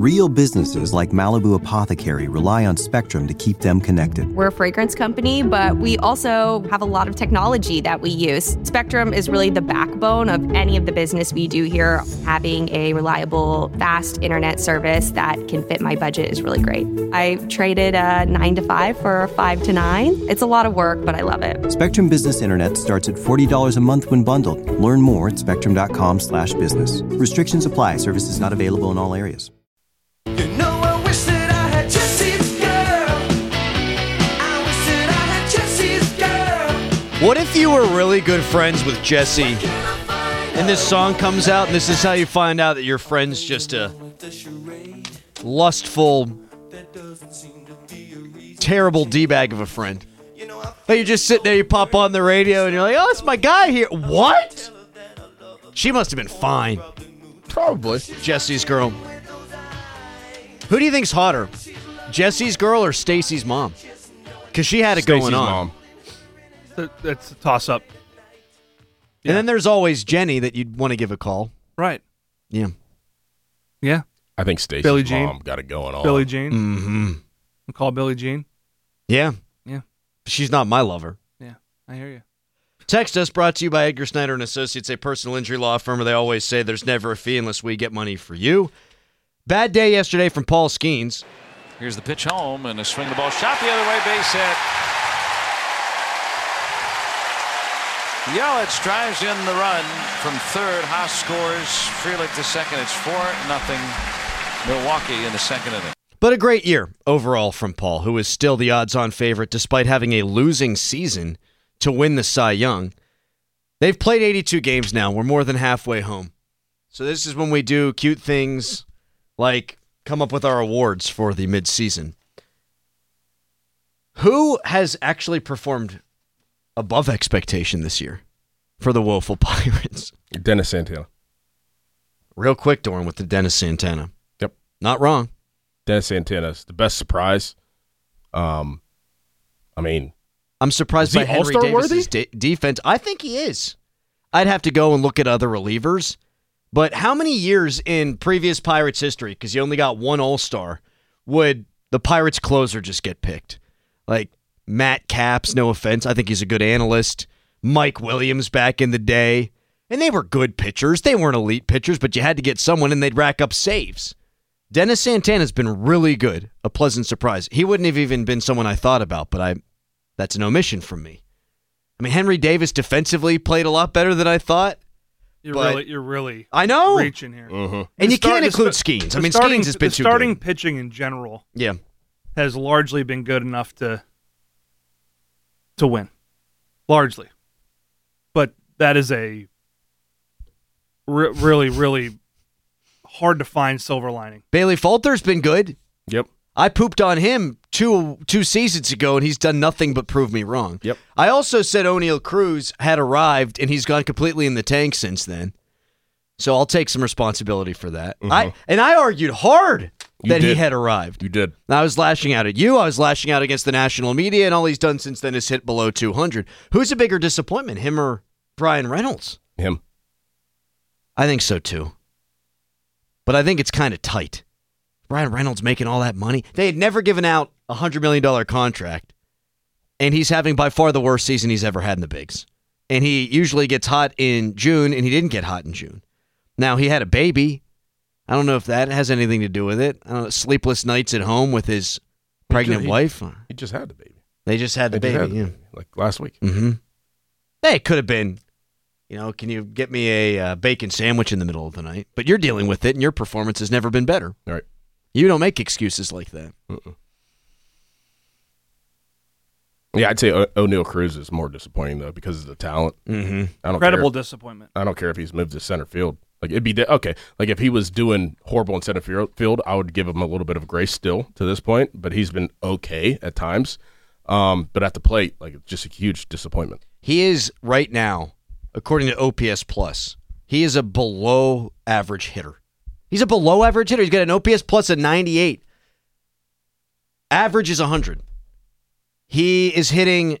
Real businesses like Malibu Apothecary rely on Spectrum to keep them connected. We're a fragrance company, but we also have a lot of technology that we use. Spectrum is really the backbone of any of the business we do here. Having a reliable, fast internet service that can fit my budget is really great. I traded a 9 to 5 for a 5 to 9. It's a lot of work, but I love it. Spectrum Business Internet starts at $40 a month when bundled. Learn more at spectrum.com/business. Restrictions apply. Services not available in all areas. You know, I wish that I had Jesse's girl. I wish that I had Jesse's girl. What if you were really good friends with Jesse, and this song comes out, and this is how you find out that your friend's just a lustful, terrible D-bag of a friend? But you just sit there, you pop on the radio, and you're like, oh, it's my guy here. What? She must have been fine. Probably. Jesse's girl. Who do you think's hotter, Jesse's girl or Stacy's mom? Because she had it Stacey's going on. Mom. That's a toss-up. Yeah. And then there's always Jenny that you'd want to give a call. Right. Yeah. Yeah. I think Stacey's Billie Jean. mom got it going on. Billie Jean. Mm-hmm. We'll call Billie Jean. Yeah. Yeah. She's not my lover. Yeah. I hear you. Text us, brought to you by Edgar Snyder and Associates, a personal injury law firm where they always say there's never a fee unless we get money for you. Bad day yesterday from Paul Skeens. Here's the pitch home and a swing the ball shot the other way, base hit. Yelich drives in the run from third. Haas scores. Frelick to second. It's 4-0 Milwaukee in the second inning. But a great year overall from Paul, who is still the odds-on favorite despite having a losing season to win the Cy Young. They've played 82 games now. We're more than halfway home. So this is when we do cute things like come up with our awards for the midseason. Who has actually performed above expectation this year for the woeful Pirates? Dennis Santana. Real quick, Doran, with the Dennis Santana. Yep. Not wrong. Dennis Santana's the best surprise. I mean, I'm surprised by Henry All-Star Davis's defense. I think he is. I'd have to go and look at other relievers. But how many years in previous Pirates history, because you only got one All-Star, would the Pirates closer just get picked? Like Matt Capps, no offense. I think he's a good analyst. Mike Williams back in the day. And they were good pitchers. They weren't elite pitchers, but you had to get someone and they'd rack up saves. Dennis Santana's been really good. A pleasant surprise. He wouldn't have even been someone I thought about, but that's an omission from me. I mean, Henry Davis defensively played a lot better than I thought. You're really I know. reaching here. Mm-hmm. And you can't include Skeens. I mean, Skeens has been too good. Starting pitching in general has largely been good enough to win. Largely. But that is a really, really hard to find silver lining. Bailey Falter's been good. Yep. I pooped on him two seasons ago, and he's done nothing but prove me wrong. Yep. I also said O'Neal Cruz had arrived, and he's gone completely in the tank since then. So I'll take some responsibility for that. Mm-hmm. I argued hard that he did. had arrived. You did. I was lashing out at you. I was lashing out against the national media, and all he's done since then is hit below 200. Who's a bigger disappointment, him or Brian Reynolds? Him. I think so, too. But I think it's kind of tight. Brian Reynolds making all that money. They had never given out a $100 million contract, and he's having by far the worst season he's ever had in the bigs. And he usually gets hot in June, and he didn't get hot in June. Now, he had a baby. I don't know if that has anything to do with it. I don't know, sleepless nights at home with his pregnant wife. He just had the baby. They just had the baby, like last week. Mm-hmm. Hey, it could have been, can you get me a bacon sandwich in the middle of the night? But you're dealing with it, and your performance has never been better. All right. You don't make excuses like that. Yeah, I'd say O'Neal Cruz is more disappointing, though, because of the talent. Mm-hmm. Incredible disappointment. I don't care if he's moved to center field. Like, it'd be okay. Like, if he was doing horrible in center field, I would give him a little bit of grace still to this point, but he's been okay at times. But at the plate, like, it's just a huge disappointment. He is, right now, according to OPS Plus, he is a below-average hitter. He's a below-average hitter. He's got an OPS Plus of 98. Average is 100. He is hitting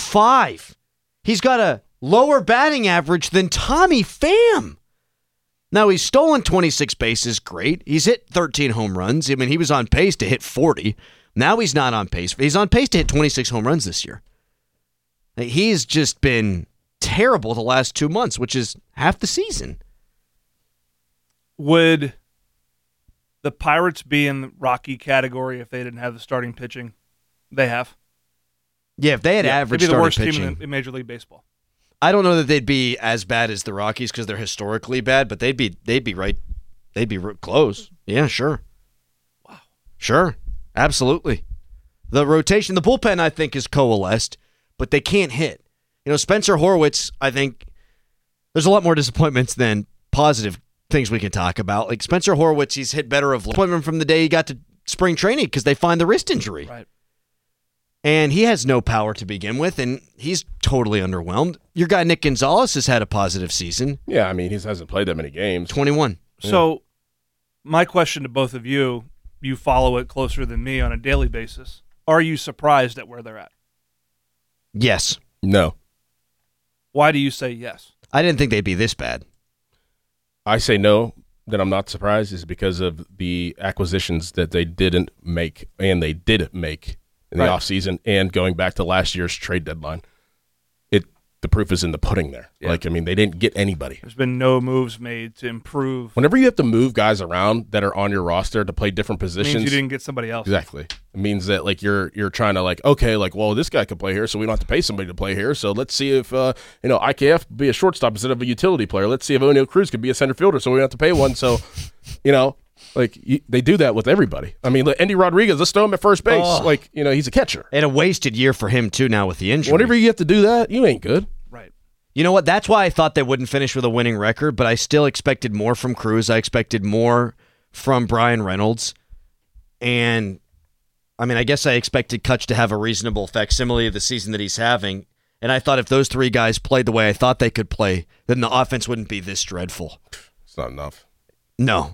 205. He's got a lower batting average than Tommy Pham. Now, he's stolen 26 bases. Great. He's hit 13 home runs. I mean, he was on pace to hit 40. Now he's not on pace. He's on pace to hit 26 home runs this year. He's just been terrible the last 2 months, which is half the season. Would the Pirates be in the Rocky category if they didn't have the starting pitching they have? Yeah, if they had average they'd be the starting worst pitching. team in Major League Baseball. I don't know that they'd be as bad as the Rockies because they're historically bad, but they'd be right. They'd be close. Yeah, sure. Wow. Sure. Absolutely. The rotation, the bullpen, I think, is coalesced, but they can't hit. Spencer Horwitz, I think there's a lot more disappointments than positive things we can talk about. Like Spencer Horwitz, he's hit better of disappointment from the day he got to spring training because they find the wrist injury. Right. And he has no power to begin with, and he's totally underwhelmed. Your guy, Nick Gonzalez, has had a positive season. Yeah, I mean, he hasn't played that many games. 21. So my question to both of you follow it closer than me on a daily basis. Are you surprised at where they're at? Yes. No. Why do you say yes? I didn't think they'd be this bad. I say no, that I'm not surprised is because of the acquisitions that they didn't make and they did make in the offseason and going back to last year's trade deadline. The proof is in the pudding there. Yeah. They didn't get anybody. There's been no moves made to improve. Whenever you have to move guys around that are on your roster to play different positions. It means you didn't get somebody else. Exactly. It means that you're trying to well, this guy could play here, so we don't have to pay somebody to play here. So let's see if IKF could be a shortstop instead of a utility player. Let's see if O'Neal Cruz could be a center fielder, so we don't have to pay one. So, they do that with everybody. I mean, Andy Rodriguez, let's throw him at first base. He's a catcher. And a wasted year for him, too, now with the injury. Whenever you have to do that, you ain't good. Right. You know what? That's why I thought they wouldn't finish with a winning record, but I still expected more from Cruz. I expected more from Brian Reynolds. And, I guess I expected Kutch to have a reasonable facsimile of the season that he's having. And I thought if those three guys played the way I thought they could play, then the offense wouldn't be this dreadful. It's not enough. No.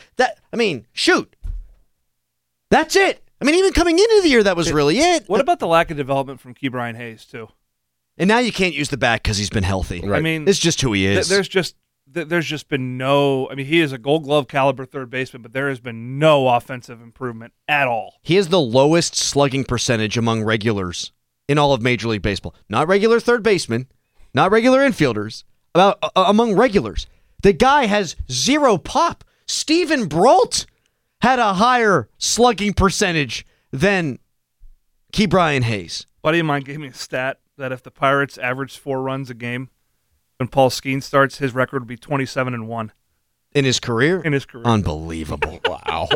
Shoot. That's it. Even coming into the year, that was really it. What about the lack of development from Key Brian Hayes, too? And now you can't use the bat because he's been healthy. Right. It's just who he is. There's just been no. He is a Gold Glove caliber third baseman, but there has been no offensive improvement at all. He has the lowest slugging percentage among regulars in all of Major League Baseball. Not regular third basemen, not regular infielders, among regulars. The guy has zero pop. Steven Brault had a higher slugging percentage than Key Brian Hayes. Buddy of mine gave me a stat that if the Pirates averaged 4 runs a game when Paul Skeens starts, his record would be 27-1. In his career? In his career. Unbelievable. Wow.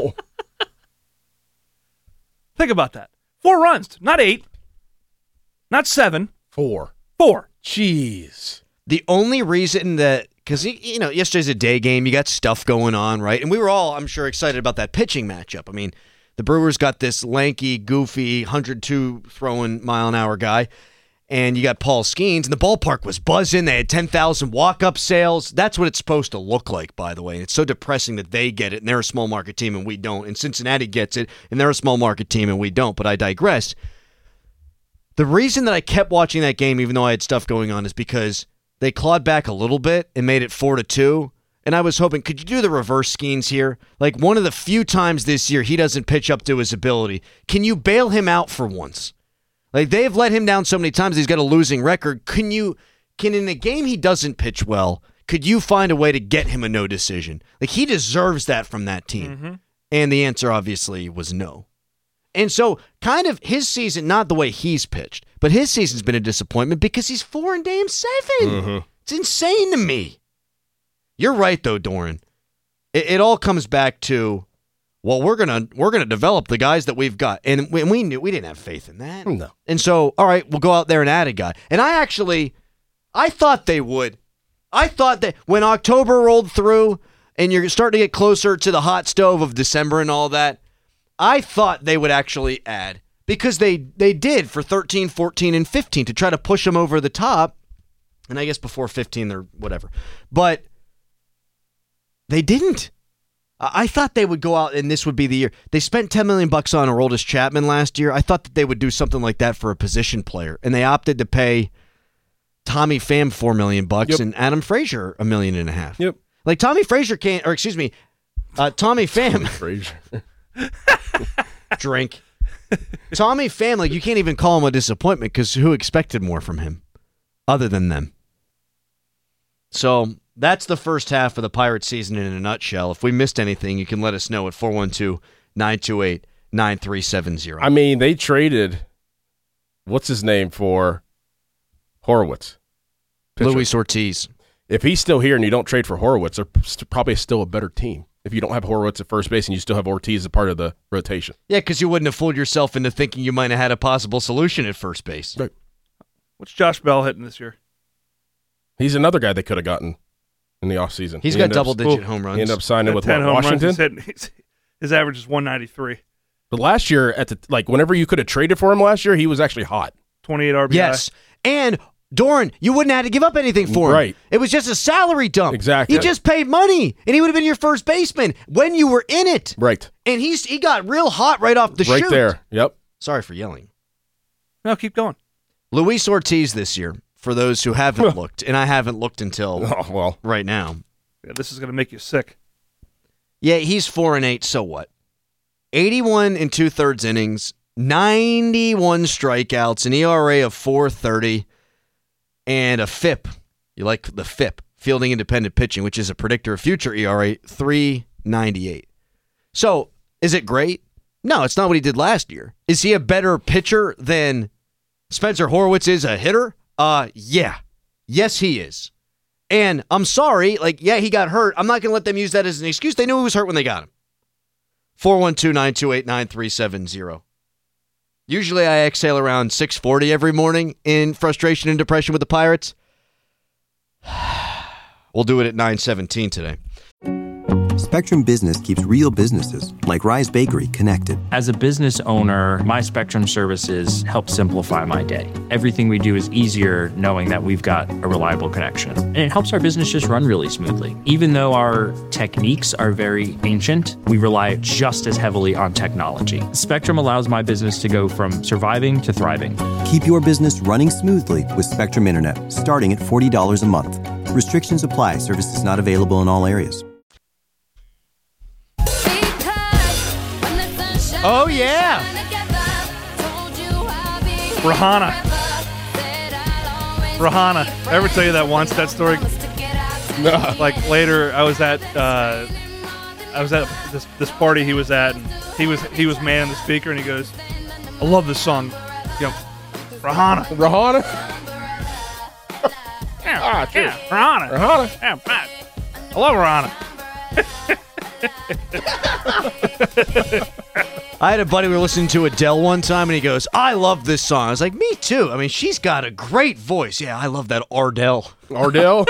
Think about that. 4 runs, not 8, not 7. 4. 4. Jeez. The only reason that, because, yesterday's a day game, you got stuff going on, right? And we were all, I'm sure, excited about that pitching matchup. The Brewers got this lanky, goofy, 102 throwing mile-an-hour guy, and you got Paul Skeens, and the ballpark was buzzing. They had 10,000 walk-up sales. That's what it's supposed to look like, by the way. And it's so depressing that they get it, and they're a small market team, and we don't. And Cincinnati gets it, and they're a small market team, and we don't. But I digress. The reason that I kept watching that game, even though I had stuff going on, is because they clawed back a little bit and made it 4-2. And I was hoping, could you do the reverse Skeens here? One of the few times this year he doesn't pitch up to his ability. Can you bail him out for once? They've let him down so many times he's got a losing record. Can in a game he doesn't pitch well, could you find a way to get him a no decision? He deserves that from that team. Mm-hmm. And the answer obviously was no. And so kind of his season, not the way he's pitched, but his season's been a disappointment because he's 4-7. Mm-hmm. It's insane to me. You're right, though, Doran. It all comes back to, well, we're gonna develop the guys that we've got, and we knew we didn't have faith in that. No. And so, all right, we'll go out there and add a guy. And I thought they would. I thought that when October rolled through and you're starting to get closer to the hot stove of December and all that, I thought they would actually add, because they did for 13, 14, and 15 to try to push them over the top. And I guess before 15, they're whatever. But they didn't. I thought they would go out and this would be the year. They spent $10 million on Aroldis Chapman last year. I thought that they would do something like that for a position player. And they opted to pay Tommy Pham $4 million and Adam Frazier $1.5 million. Yep. Like Tommy Frazier can't, or excuse me, Tommy Pham. Frazier. Drink. Tommy Pham, like you can't even call him a disappointment because who expected more from him other than them? So that's the first half of the Pirates season in a nutshell. If we missed anything, you can let us know at 412-928-9370. I mean, they traded, what's his name, for Horowitz. Pitcher. Luis Ortiz. If he's still here and you don't trade for Horowitz, they're probably still a better team. If you don't have Horowitz at first base and you still have Ortiz as a part of the rotation. Yeah, because you wouldn't have fooled yourself into thinking you might have had a possible solution at first base. Right. What's Josh Bell hitting this year? He's another guy they could have gotten in the offseason. He's got double-digit home runs. He ended up signing with 10 home Washington. runs. His average is 193. But last year, whenever you could have traded for him last year, he was actually hot. 28 RBI. Yes. And Doran, you wouldn't have had to give up anything for him. Right. It was just a salary dump. Exactly. He just paid money, and he would have been your first baseman when you were in it. Right. And he got real hot right off the Right shoot. there. Yep. Sorry for yelling. No, keep going. Luis Ortiz this year, for those who haven't looked, and I haven't looked until right now. Yeah, this is going to make you sick. Yeah, he's 4-8, so what? 81 and 2/3 innings, 91 strikeouts, an ERA of 4.30, and a FIP. You like the FIP, fielding independent pitching, which is a predictor of future ERA, 3.98. So, is it great? No, it's not what he did last year. Is he a better pitcher than Spencer Horwitz is a hitter? Yeah. Yes, he is. And I'm sorry, he got hurt. I'm not going to let them use that as an excuse. They knew he was hurt when they got him. 412-928-9370. Usually I exhale around 6:40 every morning in frustration and depression with the Pirates. We'll do it at 9:17 today. Spectrum Business keeps real businesses, like Rise Bakery, connected. As a business owner, my Spectrum services help simplify my day. Everything we do is easier knowing that we've got a reliable connection. And it helps our business just run really smoothly. Even though our techniques are very ancient, we rely just as heavily on technology. Spectrum allows my business to go from surviving to thriving. Keep your business running smoothly with Spectrum Internet, starting at $40 a month. Restrictions apply. Services not available in all areas. Oh, yeah. Rahana. Ever tell you that once, that story? No. Like later, I was at this party he was at, and he was manning the speaker, and he goes, "I love this song, Rahana." Ah, true. Yeah, Rahana. Yeah, Pat. I love Rahana. I had a buddy, we were listening to Adele one time, and he goes, I love this song. I was like, me too. I mean, she's got a great voice. Yeah, I love that Ardell. Ardell?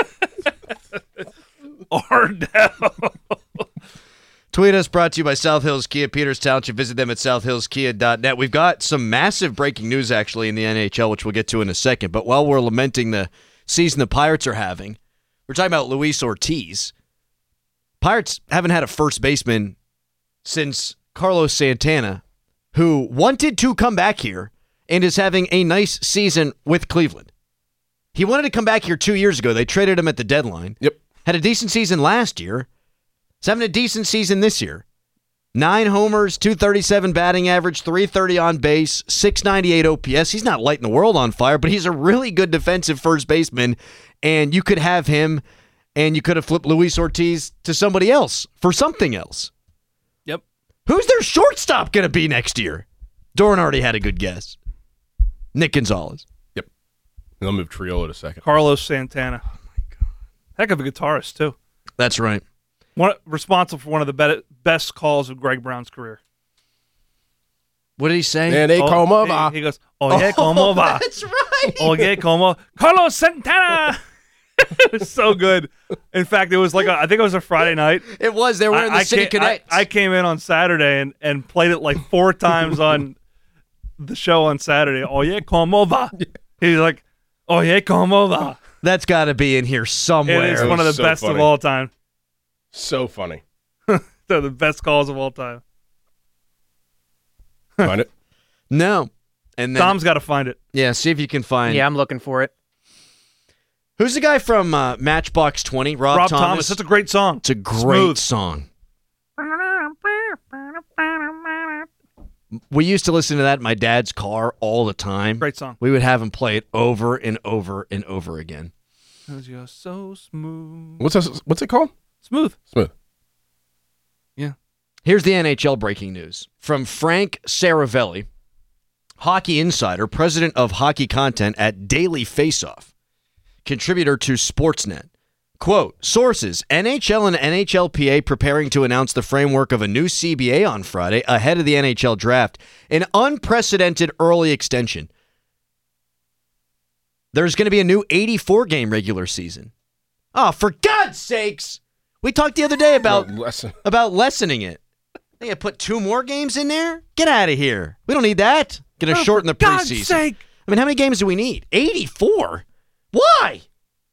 Tweet us, brought to you by South Hills Kia, Peters Township. Visit them at southhillskia.net. We've got some massive breaking news, actually, in the NHL, which we'll get to in a second. But while we're lamenting the season the Pirates are having, we're talking about Luis Ortiz. Pirates haven't had a first baseman since Carlos Santana, who wanted to come back here and is having a nice season with Cleveland. He wanted to come back here 2 years ago. They traded him at the deadline. Yep. Had a decent season last year. He's having a decent season this year. 9 homers, 237 batting average, 330 on base, 698 OPS. He's not lighting the world on fire, but he's a really good defensive first baseman, and you could have him, and you could have flipped Luis Ortiz to somebody else for something else. Yep. Who's their shortstop going to be next year? Doran already had a good guess. Nick Gonzalez. Yep. And they'll move Triolo to second. Carlos Santana. Oh, my God. Heck of a guitarist, too. That's right. Responsible for one of the best calls of Greg Brown's career. What did he say? And they come over. He goes, yeah, come over. That's right. Oh, yeah, come over. Carlos Santana. It was so good. In fact, it was I think it was a Friday night. It was. They were in the City Connect. I came in on Saturday and played it 4 times on the show on Saturday. Oh, yeah, come over. He's like, oh, yeah, come over. That's got to be in here somewhere. It is one of the best of all time. So funny. They're the best calls of all time. Find it? No. And then, Tom's got to find it. Yeah, see if you can find. Yeah, I'm looking for it. Who's the guy from Matchbox 20? Rob Thomas. That's a great song. It's a great Smooth. song. We used to listen to that in my dad's car all the time. Great song. We would have him play it over and over and over again. 'Cause you're so smooth. What's it called? Smooth. Smooth. Yeah. Here's the NHL breaking news from Frank Saravelli, Hockey Insider, president of hockey content at Daily Faceoff, contributor to Sportsnet. Quote, sources, NHL and NHLPA preparing to announce the framework of a new CBA on Friday ahead of the NHL draft. An unprecedented early extension. There's going to be a new 84-game regular season. Oh, for God's sakes! We talked the other day about lessening it. They had put 2 more games in there? Get out of here. We don't need that. Going to shorten the preseason. For God's sake! I mean, how many games do we need? 84? Why?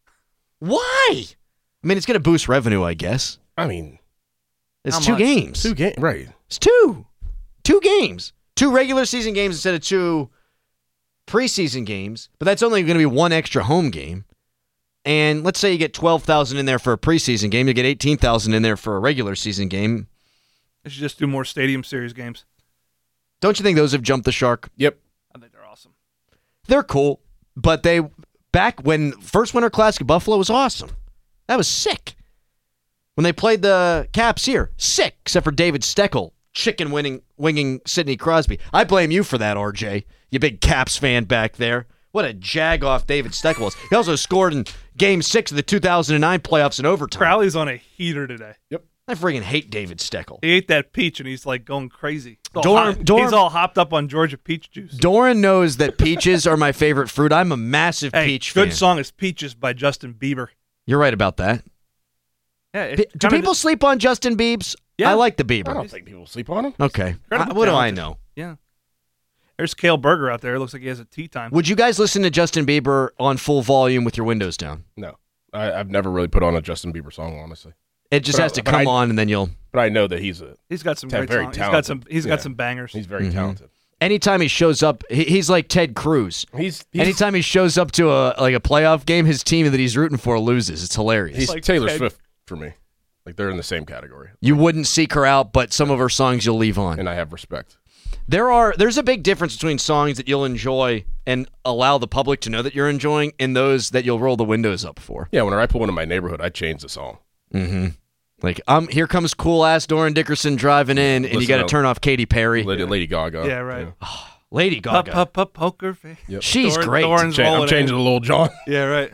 Why? I mean, it's going to boost revenue, I guess. I mean, It's how 2 much? games. 2 games. Right. It's 2. 2 games. 2 regular season games instead of 2 preseason games. But that's only going to be 1 extra home game. And let's say you get 12,000 in there for a preseason game. You get 18,000 in there for a regular season game. They should just do more Stadium Series games. Don't you think those have jumped the shark? Yep. I think they're awesome. They're cool. But back when first Winter Classic at Buffalo was awesome. That was sick. When they played the Caps here, sick, except for David Steckel, winging Sidney Crosby. I blame you for that, RJ, you big Caps fan back there. What a jag-off David Steckel was. He also scored in Game 6 of the 2009 playoffs in overtime. Crowley's on a heater today. Yep. I friggin' hate David Steckel. He ate that peach and he's like going crazy. Dorm- He's all hopped up on Georgia peach juice. Doran knows that peaches are my favorite fruit. I'm a massive peach fan. Good song is Peaches by Justin Bieber. You're right about that. Yeah. Do people sleep on Justin Biebs? Yeah. I like the I Bieber. don't think people sleep on him. Okay. Incredibly What do I talented. know? Yeah. There's Cale Berger out there. It looks like he has a tea time. Would you guys listen to Justin Bieber on full volume with your windows down? No. I've never really put on a Justin Bieber song, honestly. It just But has to but come on and then you'll... But I know that he's He's got some very great songs. talented. He's got Yeah. some bangers. He's very talented. Anytime he shows up, he's like Ted Cruz. He's Anytime he shows up to a playoff game, his team that he's rooting for loses. It's hilarious. he's like Taylor Ted- Swift for me. Like they're in the same category, You wouldn't seek her out, but some of her songs you'll leave on. and I have respect. There's a big difference between songs that you'll enjoy and allow the public to know that you're enjoying and those that you'll roll the windows up for. Yeah, whenever I pull into my neighborhood, I change the song. Mm-hmm. Like, here comes cool-ass Doran Dickerson driving in, and you Listen got to to turn off Katy Perry. Lady Gaga. Yeah, right. Lady Gaga. Poker face. Yep. She's great. Doran's I'm rolling changing in. to Lil Jon. Yeah, right.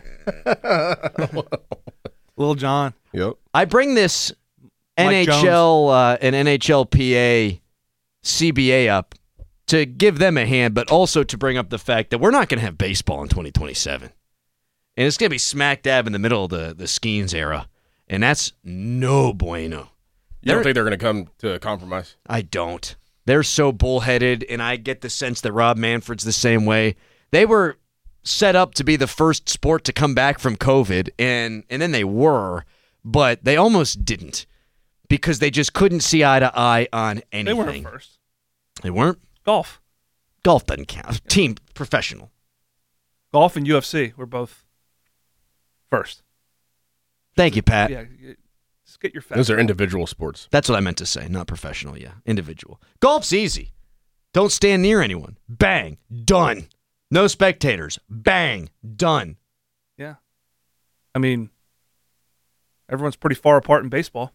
Lil Jon. Yep. I bring this Mike NHL and NHLPA CBA up to give them a hand, but also to bring up the fact that we're not going to have baseball in 2027. And it's going to be smack dab in the middle of the Skeens era. And that's no bueno. You don't think they're going to come to a compromise? I don't. They're so bullheaded, and I get the sense that Rob Manfred's the same way. They were set up to be the first sport to come back from COVID, and then they were, but they almost didn't because they just couldn't see eye to eye on anything. They weren't first. They weren't? Golf. Golf doesn't count. Team professional. Golf and UFC were both first. Thank you, Pat. Yeah. Just get your facts. Those are individual sports. That's what I meant to say, not professional, yeah. Individual. Golf's easy. Don't stand near anyone. Bang. Done. No spectators. Bang. Done. Yeah. I mean, everyone's pretty far apart in baseball.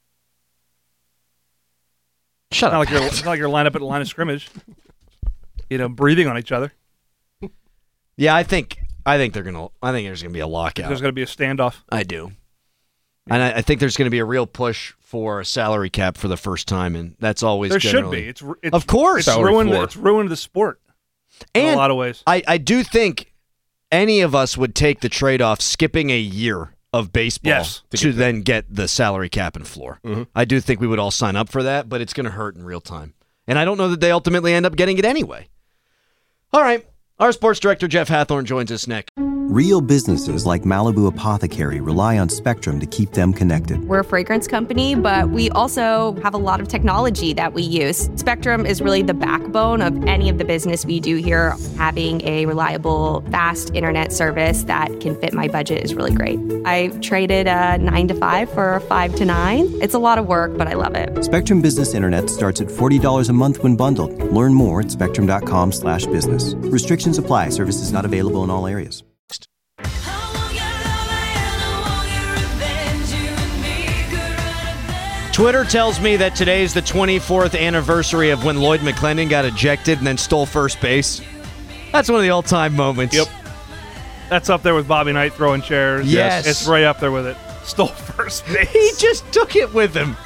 Shut Not up. like you're not like you're lined up at the line of scrimmage. Breathing on each other. Yeah, I think there's gonna be a lockout. There's going to be a standoff. I do. And I think there's going to be a real push for a salary cap for the first time, and that's always There should generally- be. It's Of course. It's Salary ruined. floor. It's ruined the sport in And a lot of ways. I do think any of us would take the trade-off skipping a year of baseball Yes. to then get the salary cap and floor. Mm-hmm. I do think we would all sign up for that, but it's going to hurt in real time. And I don't know that they ultimately end up getting it anyway. All right. Our sports director, Jeff Hathorn, joins us next. Real businesses like Malibu Apothecary rely on Spectrum to keep them connected. We're a fragrance company, but we also have a lot of technology that we use. Spectrum is really the backbone of any of the business we do here. Having a reliable, fast internet service that can fit my budget is really great. I traded a 9 to 5 for a 5 to 9. It's a lot of work, but I love it. Spectrum Business Internet starts at $40 a month when bundled. Learn more at spectrum.com/business. Restrictions apply. Services not available in all areas. Twitter tells me that today is the 24th anniversary of when Lloyd McClendon got ejected and then stole first base. That's one of the all-time moments. Yep. That's up there with Bobby Knight throwing chairs. Yes. It's right up there with it. Stole first base. He just took it with him.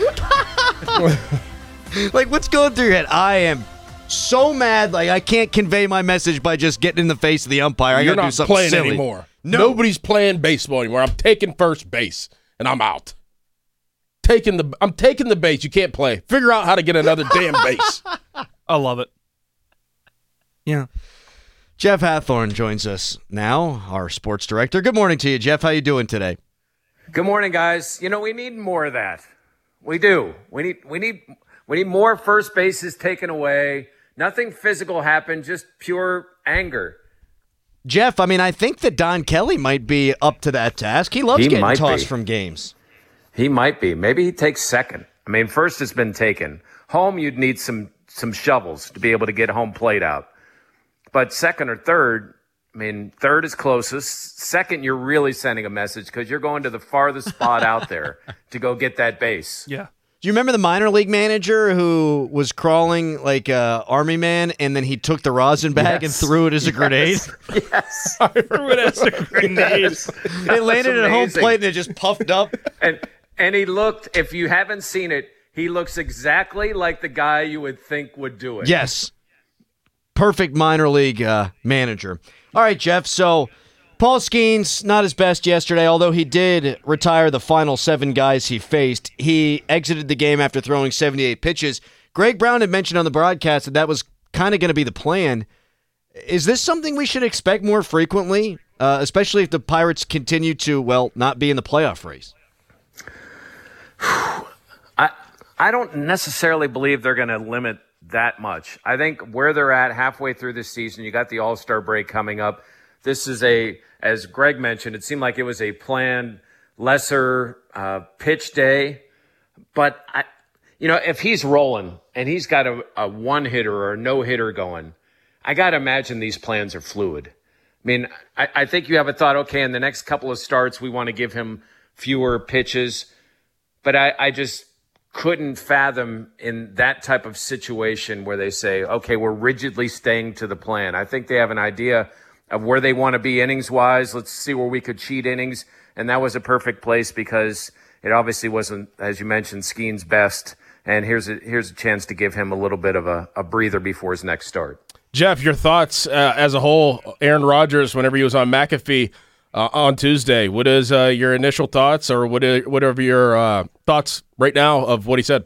Like, what's going through your head? I am so mad. Like, I can't convey my message by just getting in the face of the umpire. I You're gotta do not something playing silly. anymore. No. Nobody's playing baseball anymore. I'm taking first base, and I'm out. I'm taking the base. You can't play. Figure out how to get another damn base. I love it. Yeah. Jeff Hathorn joins us now, our sports director. Good morning to you, Jeff. How you doing today? Good morning, guys. You know, we need more of that. We do. We need more first bases taken away. Nothing physical happened, just pure anger. Jeff, I mean, I think that Don Kelly might be up to that task. He loves getting tossed from games. He might be. Maybe he takes second. I mean, first has been taken. Home, you'd need some shovels to be able to get home plate out. But second or third, I mean, third is closest. Second, you're really sending a message because you're going to the farthest spot out there to go get that base. Yeah. Do you remember the minor league manager who was crawling like a army man, and then he took the rosin bag and threw it as a grenade? Yes. I threw it as a grenade. It landed at home plate and it just puffed up. And he looked, if you haven't seen it, he looks exactly like the guy you would think would do it. Yes. Perfect minor league manager. All right, Jeff. So Paul Skeens, not his best yesterday, although he did retire the final 7 guys he faced. He exited the game after throwing 78 pitches. Greg Brown had mentioned on the broadcast that was kind of going to be the plan. Is this something we should expect more frequently, especially if the Pirates continue to, well, not be in the playoff race? I don't necessarily believe they're going to limit that much. I think where they're at halfway through this season, you got the All-Star break coming up. This is as Greg mentioned, it seemed like it was a planned lesser pitch day. But, if he's rolling and he's got a one-hitter or a no-hitter going, I got to imagine these plans are fluid. I mean, I think you have a thought, okay, in the next couple of starts, we want to give him fewer pitches. But I just couldn't fathom in that type of situation where they say, okay, we're rigidly staying to the plan. I think they have an idea of where they want to be innings-wise. Let's see where we could cheat innings. And that was a perfect place because it obviously wasn't, as you mentioned, Skeen's best. And here's a chance to give him a little bit of a breather before his next start. Jeff, your thoughts as a whole, Aaron Rodgers, whenever he was on McAfee on Tuesday, what is your initial thoughts or whatever your thoughts right now of what he said?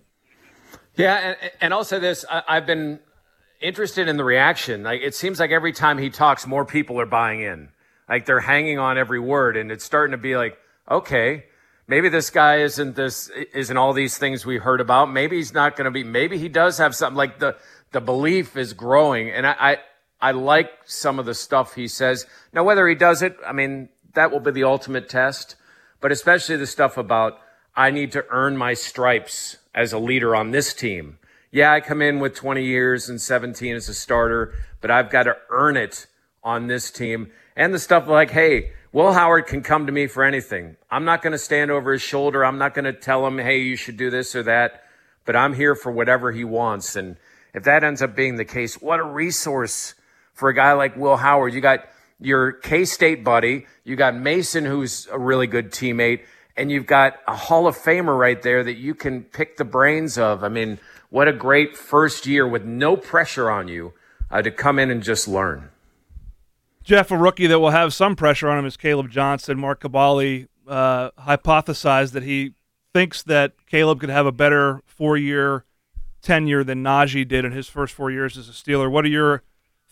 Yeah, and I'll say this. I've been interested in the reaction. Like, it seems like every time he talks, more people are buying in. Like, they're hanging on every word, and it's starting to be like, okay, maybe this guy isn't all these things we heard about. Maybe he's not going to be. Maybe he does have something. Like, the belief is growing, and I like some of the stuff he says. Now, whether he does it, I mean, that will be the ultimate test. But especially the stuff about, I need to earn my stripes as a leader on this team. Yeah, I come in with 20 years and 17 as a starter, but I've got to earn it on this team. And the stuff like, hey, Will Howard can come to me for anything. I'm not going to stand over his shoulder. I'm not going to tell him, hey, you should do this or that. But I'm here for whatever he wants. And if that ends up being the case, what a resource for a guy like Will Howard. You got your K-State buddy. You got Mason, who's a really good teammate. And you've got a Hall of Famer right there that you can pick the brains of. I mean, what a great first year with no pressure on you to come in and just learn. Jeff, a rookie that will have some pressure on him is Caleb Johnson. Mark Cabali hypothesized that he thinks that Caleb could have a better 4-year tenure than Najee did in his first 4 years as a Steeler. What are your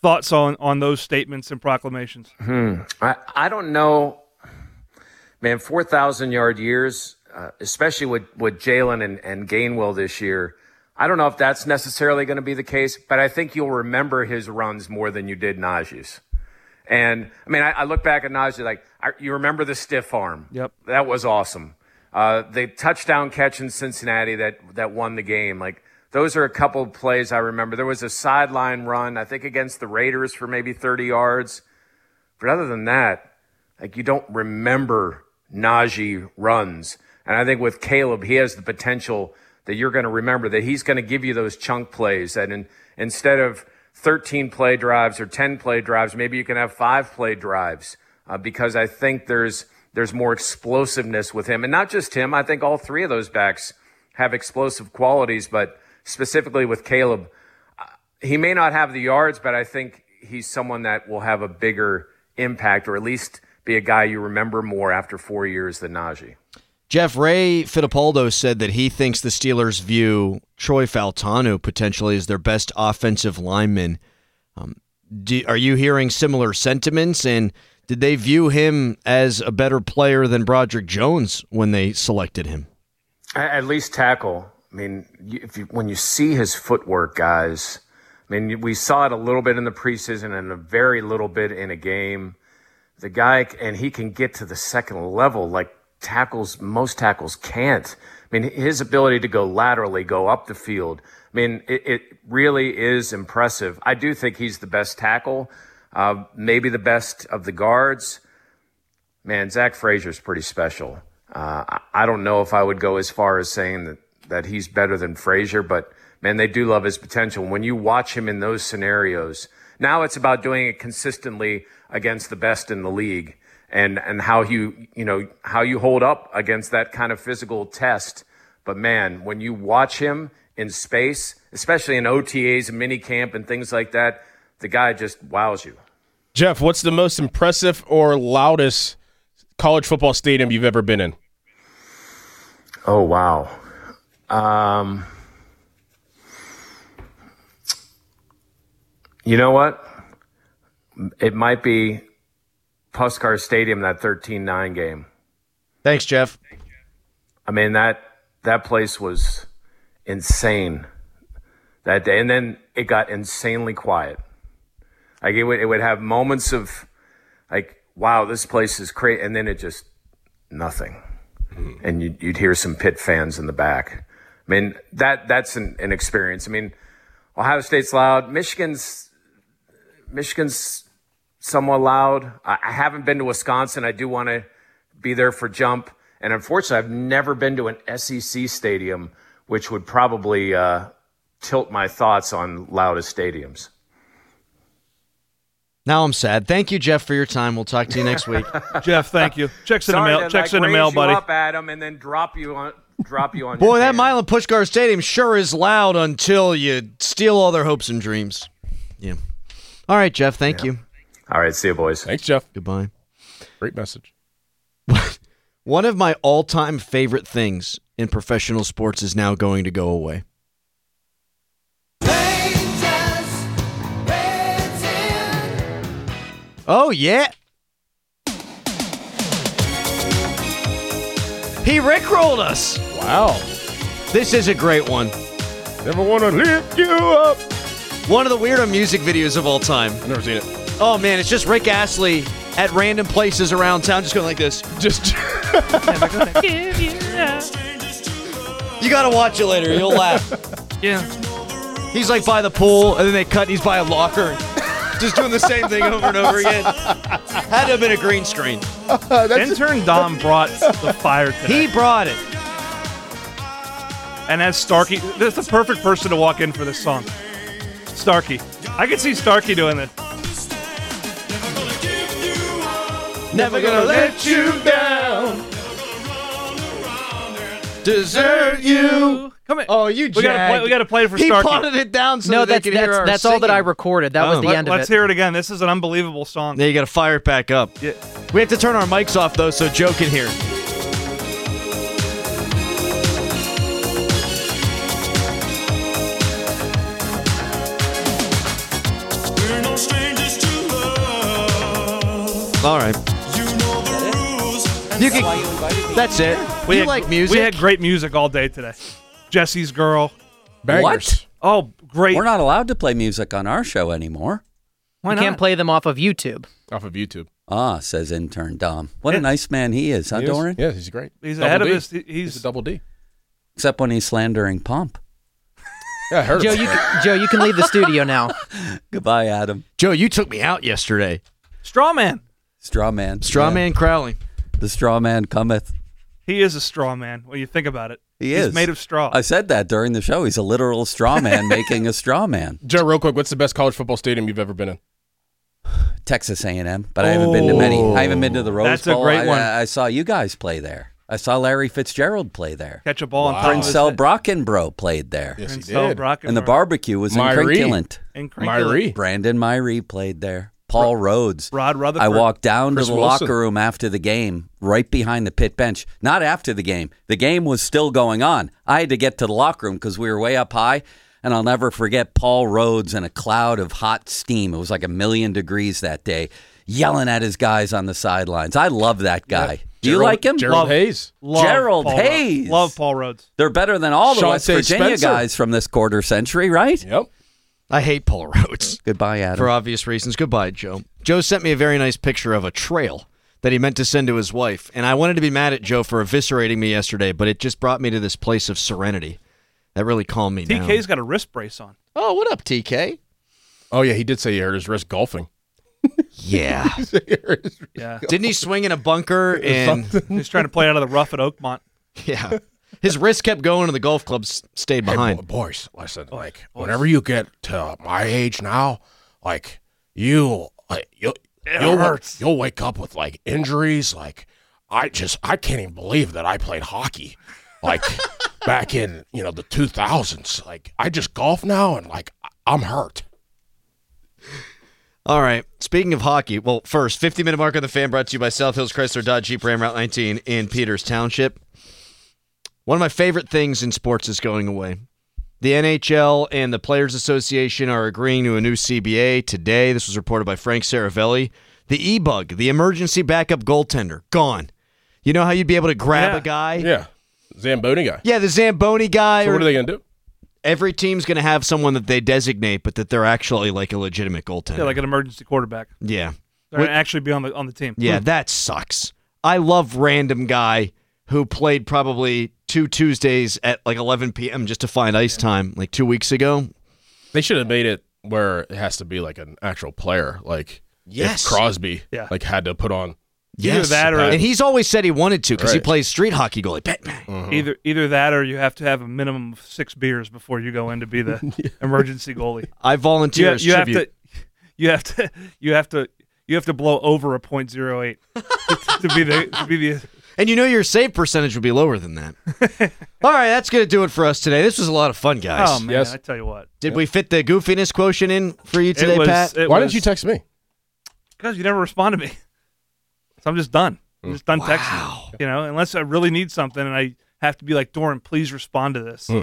thoughts on those statements and proclamations? I don't know, man. 4,000-yard years, especially with Jalen and Gainwell this year. I don't know if that's necessarily going to be the case, but I think you'll remember his runs more than you did Najee's. And I mean, I look back at Najee, you remember the stiff arm. Yep. That was awesome. The touchdown catch in Cincinnati that won the game. Those are a couple of plays I remember. There was a sideline run, I think, against the Raiders for maybe 30 yards. But other than that, you don't remember Najee runs. And I think with Caleb, he has the potential that you're going to remember, that he's going to give you those chunk plays. And instead of 13 play drives or 10 play drives, maybe you can have 5 play drives, because I think there's more explosiveness with him. And not just him, I think all 3 of those backs have explosive qualities, but specifically with Caleb, he may not have the yards, but I think he's someone that will have a bigger impact, or at least be a guy you remember more after 4 years than Najee. Jeff, Ray Fittipaldo said that he thinks the Steelers view Troy Fautanu potentially as their best offensive lineman. Are you hearing similar sentiments? And did they view him as a better player than Broderick Jones when they selected him? At least tackle. I mean, when you see his footwork, guys, I mean, we saw it a little bit in the preseason and a very little bit in a game. The guy, and he can get to the second level like most tackles can't. I mean, his ability to go laterally, go up the field, I mean, it really is impressive. I do think he's the best tackle, maybe the best of the guards. Man, Zach Frazier's pretty special. I don't know if I would go as far as saying that he's better than Frazier, but man, they do love his potential. When you watch him in those scenarios, now it's about doing it consistently against the best in the league. And how how you hold up against that kind of physical test. But man, when you watch him in space, especially in OTAs and minicamp and things like that, the guy just wows you. Jeff, what's the most impressive or loudest college football stadium you've ever been in? Oh, wow. You know what? It might be Puskar Stadium, that 13-9 game. Thanks, Jeff. I mean, that place was insane that day. And then it got insanely quiet. It would have moments of wow, this place is crazy. And then it just nothing. And you'd hear some Pitt fans in the back. I mean, that's an experience. I mean, Ohio State's loud. Michigan's somewhat loud. I haven't been to Wisconsin. I do want to be there for Jump. And unfortunately, I've never been to an SEC stadium, which would probably tilt my thoughts on loudest stadiums. Now I'm sad. Thank you, Jeff, for your time. We'll talk to you next week. Jeff, thank you. Checks in the mail, buddy. Up at him and then drop you on. Boy, that Milan Puskar Stadium sure is loud until you steal all their hopes and dreams. Yeah. All right, Jeff. Thank you. All right, see you, boys. Thanks, Jeff. Goodbye. Great message. One of my all-time favorite things in professional sports is now going to go away. Oh, yeah. He rickrolled us. Wow. This is a great one. Never want to lift you up. One of the weirder music videos of all time. I've never seen it. Oh, man, it's just Rick Astley at random places around town just going like this. Just Never gonna give you up. You got to watch it later. You'll laugh. Yeah. He's like by the pool, and then they cut, and he's by a locker. Just doing the same thing over and over again. Had to have been a green screen. Intern Dom brought the fire today. He brought it. And as Starkey, that's the perfect person to walk in for this song. Starkey. I could see Starkey doing this. Never gonna let you down. Desert you. Come in. Oh, you jagged. We gotta play it for He Starkey. punted it down so No, that they could hear our that's all that I singing. recorded. That was the end of Let's it. hear it again. This is an unbelievable song. Now you got to fire it back up. Yeah. We have to turn our mics off, though, so Joe can hear it. We're no strangers. All right. You can, that's it. We like music. We had great music all day today. Jesse's Girl. Bangers. What? Oh, great. We're not allowed to play music on our show anymore. Why You not? can't play them off of YouTube. Off of YouTube. Ah, says intern Dom. What a nice man he is, huh, He is? Doran? Yeah, he's great. He's Double ahead of D. his. He's a double D. Except when he's slandering Pomp. Yeah, I heard. Joe, you can leave the studio now. Goodbye, Adam. Joe, you took me out yesterday. straw man. Straw man. Strawman Crowley. The straw man cometh. He is a straw man when you think about it. He's He's made of straw. I said that during the show. He's a literal straw man making a straw man. Joe, real quick, what's the best college football stadium you've ever been in? Texas A&M, but I haven't been to many. I haven't been to the Rose That's a Bowl. great one. I saw you guys play there. I saw Larry Fitzgerald play there. Catch a ball on top of his Princell head. Brockenbrough played there. Yes, he Princell did. Brockenbrough. And the barbecue was in Myrie. Crinkulant. And Crinkle. Myrie. Brandon Myrie played there. Paul Rhodes. Rod Rutherford. I walked down Chris to the Wilson. locker room after the game, right behind the pit bench. Not after the game. The game was still going on. I had to get to the locker room because we were way up high. And I'll never forget Paul Rhodes in a cloud of hot steam. It was like 1,000,000 degrees that day, yelling at his guys on the sidelines. I love that guy. Do you like him? Gerald Hayes. Love Gerald Paul Hayes. Rhodes. Love Paul Rhodes. They're better than all the West Shante Virginia Spencer. guys from this quarter century, right? Yep. I hate Paul Rhodes. Goodbye, Adam. For obvious reasons. Goodbye, Joe. Joe sent me a very nice picture of a trail that he meant to send to his wife. And I wanted to be mad at Joe for eviscerating me yesterday, but it just brought me to this place of serenity. That really calmed me down. TK's got a wrist brace on. Oh, what up, TK? Oh, yeah, he did say he hurt his wrist golfing. Yeah. Yeah. Didn't he swing in a bunker and He's trying to play out of the rough at Oakmont. yeah. His wrist kept going and the golf clubs stayed behind. Hey, boys, listen, whenever you get to my age now, you'll wake up with injuries. I can't even believe that I played hockey, back in the 2000s. I just golf now and I'm hurt. All right. Speaking of hockey, well, first, 50-minute mark on the Fan brought to you by South Hills Chrysler Dodge Jeep Ram Route 19 in Peters Township. One of my favorite things in sports is going away. The NHL and the Players Association are agreeing to a new CBA today. This was reported by Frank Saravelli. The E-Bug, the emergency backup goaltender, gone. You know how you'd be able to grab a guy? Yeah. Zamboni guy. Yeah, the Zamboni guy. So what are they going to do? Every team's going to have someone that they designate, but that they're actually a legitimate goaltender. Yeah, like an emergency quarterback. Yeah. They're going to actually be on the team. Yeah, that sucks. I love random guy who played probably 2 Tuesdays at 11 p.m. just to find ice time 2 weeks ago. They should have made it where it has to be an actual player. Yes. If Crosby had to put on. Either that or and he's always said he wanted to because he plays street hockey goalie. Bang, bang. Mm-hmm. Either that or you have to have a minimum of 6 beers before you go in to be the emergency goalie. I volunteer as tribute. You have to blow over a .08 to be the. And your save percentage would be lower than that. All right, that's going to do it for us today. This was a lot of fun, guys. Oh man, I tell you what. Did we fit the goofiness quotient in for you today, Pat? Why didn't you text me? Because you never respond to me. So I'm just done. I'm just done texting. Unless I really need something and I have to be like, Doran, please respond to this.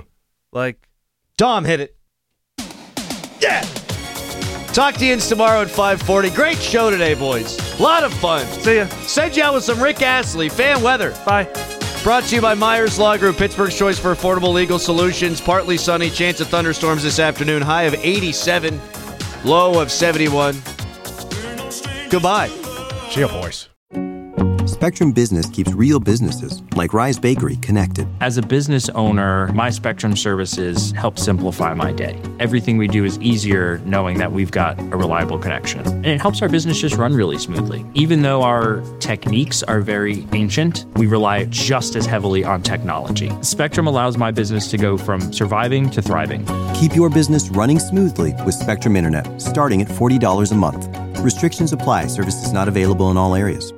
Dom, hit it. Yeah. Talk to you tomorrow at 5:40. Great show today, boys. A lot of fun. See ya. Send you out with some Rick Astley. Fan weather. Bye. Brought to you by Myers Law Group, Pittsburgh's choice for affordable legal solutions. Partly sunny, chance of thunderstorms this afternoon. High of 87, low of 71. Goodbye. See ya, boys. Spectrum Business keeps real businesses, like Rise Bakery, connected. As a business owner, my Spectrum services help simplify my day. Everything we do is easier knowing that we've got a reliable connection. And it helps our business just run really smoothly. Even though our techniques are very ancient, we rely just as heavily on technology. Spectrum allows my business to go from surviving to thriving. Keep your business running smoothly with Spectrum Internet, starting at $40 a month. Restrictions apply. Services not available in all areas.